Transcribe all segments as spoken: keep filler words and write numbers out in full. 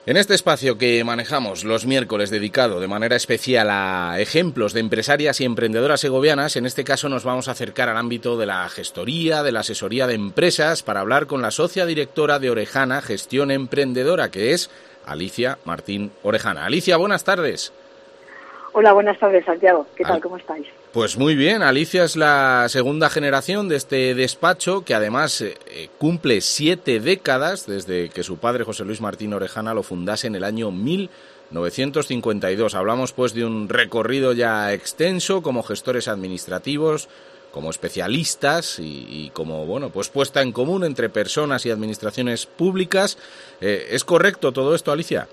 En este espacio que manejamos los miércoles dedicado de manera especial a ejemplos de empresarias y emprendedoras segovianas, en este caso nos vamos a acercar al ámbito de la gestoría, de la asesoría de empresas, para hablar con la socia directora de Orejana Gestión Emprendedora, que es Alicia Martín Orejana. Alicia, buenas tardes. Hola, buenas tardes, Santiago. ¿Qué Al... tal? ¿Cómo estáis? Pues muy bien, Alicia es la segunda generación de este despacho que además eh, cumple siete décadas desde que su padre José Luis Martín Orejana lo fundase en el año mil novecientos cincuenta y dos. Hablamos pues de un recorrido ya extenso como gestores administrativos, como especialistas y, y como bueno pues puesta en común entre personas y administraciones públicas. Eh, ¿Es correcto todo esto, Alicia?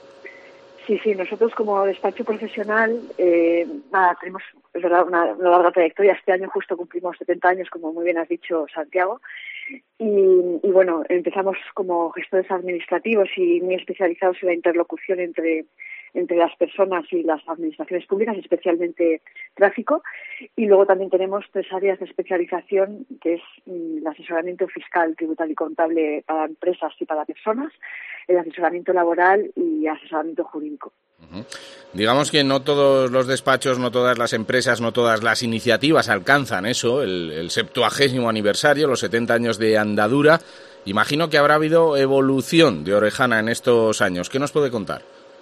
Sí, sí, nosotros como despacho profesional eh, nada, tenemos es verdad, una, una larga trayectoria. Este año justo cumplimos setenta años, como muy bien has dicho, Santiago. Y, y bueno, empezamos como gestores administrativos y muy especializados en la interlocución entre entre las personas y las administraciones públicas, especialmente tráfico. Y luego también tenemos tres áreas de especialización, que es mm, el asesoramiento fiscal, tributario y contable para empresas y para personas, el asesoramiento laboral y asesoramiento jurídico. Uh-huh. Digamos que no todos los despachos, no todas las empresas, no todas las iniciativas alcanzan eso, el, el septuagésimo aniversario, los setenta años de andadura. Imagino que habrá habido evolución de Orejana en estos años. ¿Qué nos puede contar?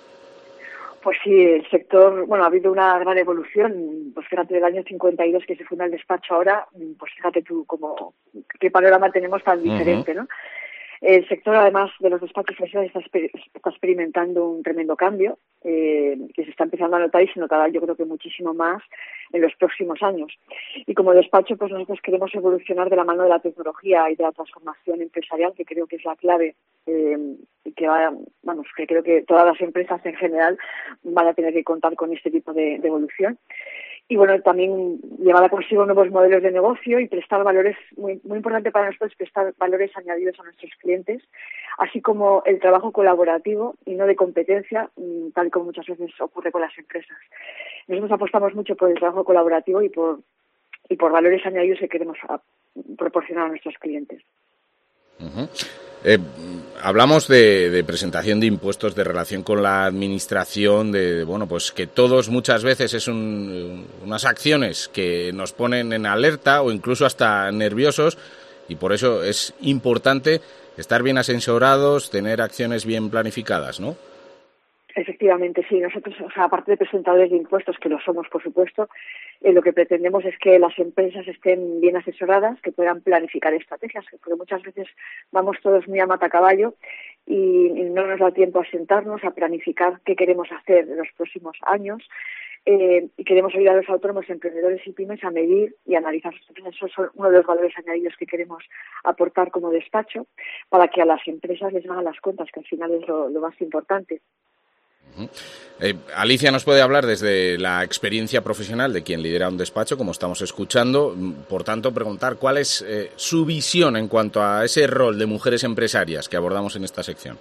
Pues sí, el sector, bueno, ha habido una gran evolución. Pues fíjate, del año cincuenta y dos que se funda el despacho ahora, pues fíjate tú cómo, qué panorama tenemos tan diferente, uh-huh. ¿no? El sector, además de los despachos profesionales, está, está experimentando un tremendo cambio eh, que se está empezando a notar y se notará, yo creo que muchísimo más en los próximos años. Y como despacho, pues nosotros queremos evolucionar de la mano de la tecnología y de la transformación empresarial, que creo que es la clave eh, y que va, vamos, que creo que todas las empresas en general van a tener que contar con este tipo de, de evolución. Y bueno, también llevar consigo nuevos modelos de negocio y prestar valores, muy, muy importante para nosotros, prestar valores añadidos a nuestros clientes, así como el trabajo colaborativo y no de competencia, tal como muchas veces ocurre con las empresas. Nosotros apostamos mucho por el trabajo colaborativo y por, y por valores añadidos que queremos a, proporcionar a nuestros clientes. Uh-huh. Eh, hablamos de, de presentación de impuestos, de relación con la administración, de, de bueno, pues que todos muchas veces es un, unas acciones que nos ponen en alerta o incluso hasta nerviosos, y por eso es importante estar bien asesorados, tener acciones bien planificadas, ¿no? Efectivamente, sí. Nosotros, o sea, aparte de presentadores de impuestos, que lo somos, por supuesto, eh, lo que pretendemos es que las empresas estén bien asesoradas, que puedan planificar estrategias, porque muchas veces vamos todos muy a matacaballo y, y no nos da tiempo a sentarnos, a planificar qué queremos hacer en los próximos años. Eh, y queremos ayudar a los autónomos, emprendedores y pymes a medir y analizar sus empresas. Esos son uno de los valores añadidos que queremos aportar como despacho para que a las empresas les hagan las cuentas, que al final es lo, lo más importante. Uh-huh. Eh, Alicia nos puede hablar desde la experiencia profesional de quien lidera un despacho, como estamos escuchando. Por tanto, preguntar cuál es eh, su visión en cuanto a ese rol de mujeres empresarias que abordamos en esta sección.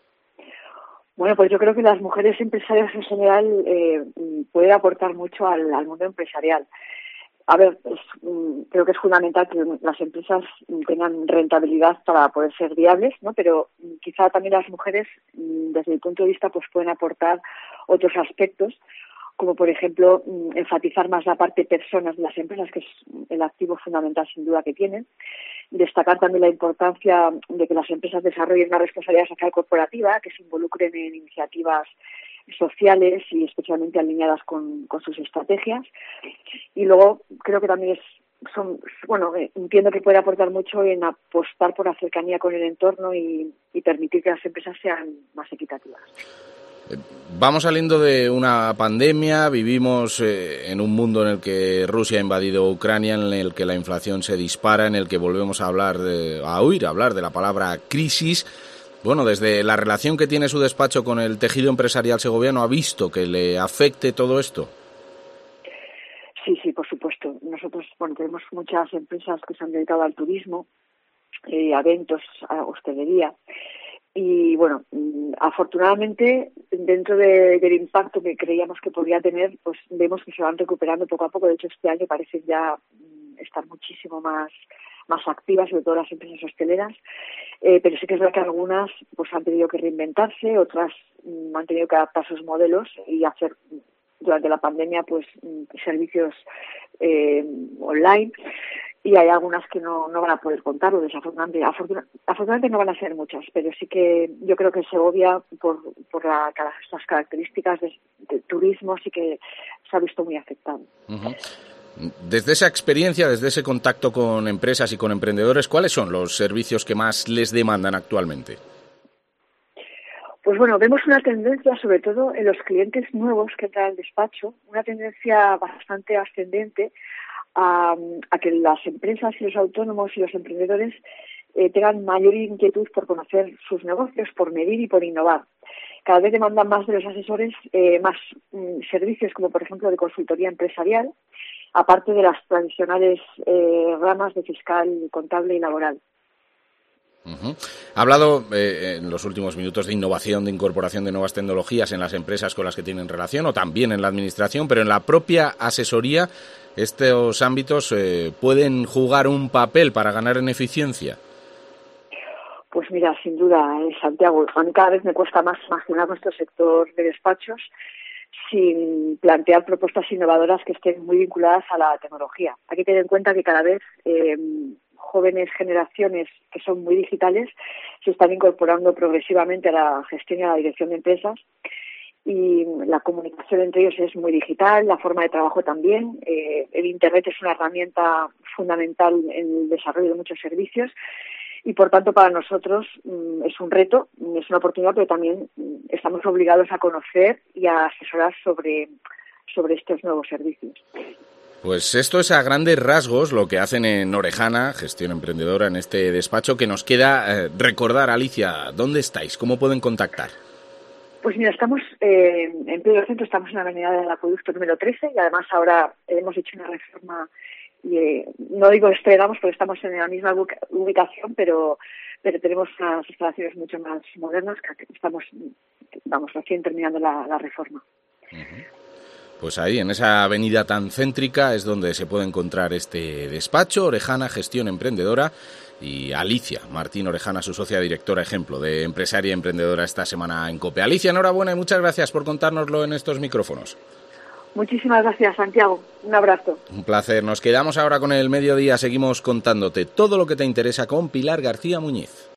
Bueno, pues yo creo que las mujeres empresarias en general eh, pueden aportar mucho al, al mundo empresarial. A ver, es, creo que es fundamental que las empresas tengan rentabilidad para poder ser viables, ¿no? Pero quizá también las mujeres, desde mi punto de vista, pues pueden aportar otros aspectos, como por ejemplo enfatizar más la parte personas de las empresas, que es el activo fundamental sin duda que tienen. Destacar también la importancia de que las empresas desarrollen una responsabilidad social corporativa, que se involucren en iniciativas sociales y especialmente alineadas con, con sus estrategias. Y luego creo que también es, son, bueno, entiendo que puede aportar mucho en apostar por la cercanía con el entorno y, y permitir que las empresas sean más equitativas. Vamos saliendo de una pandemia, vivimos eh, en un mundo en el que Rusia ha invadido Ucrania, en el que la inflación se dispara, en el que volvemos a hablar de, a oír hablar de la palabra crisis. Bueno, desde la relación que tiene su despacho con el tejido empresarial segoviano, ¿ha visto que le afecte todo esto? Sí, sí, por supuesto. Nosotros, bueno, tenemos muchas empresas que se han dedicado al turismo, eh, a eventos, a hostelería. Y bueno, afortunadamente, dentro de, del impacto que creíamos que podría tener, pues vemos que se van recuperando poco a poco. De hecho, este año parecen ya estar muchísimo más más activas, sobre todo las empresas hosteleras, eh, pero sí que es verdad que algunas pues han tenido que reinventarse, otras mm, han tenido que adaptar sus modelos y hacer durante la pandemia pues servicios eh, online, y hay algunas que no, no van a poder contarlo, desafortunadamente. Afortuna, afortunadamente no van a ser muchas, pero sí que yo creo que Segovia, por, por la, las características de, de turismo, sí que se ha visto muy afectado. Uh-huh. Desde esa experiencia, desde ese contacto con empresas y con emprendedores, ¿cuáles son los servicios que más les demandan actualmente? Pues bueno, vemos una tendencia, sobre todo en los clientes nuevos que entran al despacho, una tendencia bastante ascendente a, a que las empresas y los autónomos y los emprendedores eh, tengan mayor inquietud por conocer sus negocios, por medir y por innovar. Cada vez demandan más de los asesores eh, más mm, servicios, como por ejemplo de consultoría empresarial, aparte de las tradicionales eh, ramas de fiscal, contable y laboral. Uh-huh. Ha hablado eh, en los últimos minutos de innovación, de incorporación de nuevas tecnologías en las empresas con las que tienen relación, o también en la administración, pero en la propia asesoría estos ámbitos eh, pueden jugar un papel para ganar en eficiencia. Pues mira, sin duda, eh, Santiago, a mí cada vez me cuesta más imaginar nuestro sector de despachos sin plantear propuestas innovadoras que estén muy vinculadas a la tecnología. Hay que tener en cuenta que cada vez eh, jóvenes generaciones que son muy digitales se están incorporando progresivamente a la gestión y a la dirección de empresas, y la comunicación entre ellos es muy digital, la forma de trabajo también. Eh, el Internet es una herramienta fundamental en el desarrollo de muchos servicios, y por tanto para nosotros mm, es un reto, es una oportunidad, pero también mm, estamos obligados a conocer y a asesorar sobre, sobre estos nuevos servicios. Pues esto es a grandes rasgos lo que hacen en Orejana, Gestión Emprendedora, en este despacho, que nos queda eh, recordar. Alicia, ¿dónde estáis? ¿Cómo pueden contactar? Pues mira, estamos eh, en pleno centro, estamos en la avenida del Acueducto número trece, y además ahora hemos hecho una reforma, y eh, no digo estrenamos porque estamos en la misma ubicación, pero pero tenemos unas instalaciones mucho más modernas, que estamos, vamos, recién terminando la, la reforma. Uh-huh. Pues ahí, en esa avenida tan céntrica, es donde se puede encontrar este despacho, Orejana, Gestión Emprendedora, y Alicia Martín Orejana, su socia directora ejemplo de empresaria y emprendedora esta semana en COPE. Alicia, enhorabuena y muchas gracias por contárnoslo en estos micrófonos. Muchísimas gracias, Santiago. Un abrazo. Un placer. Nos quedamos ahora con el mediodía. Seguimos contándote todo lo que te interesa con Pilar García Muñiz.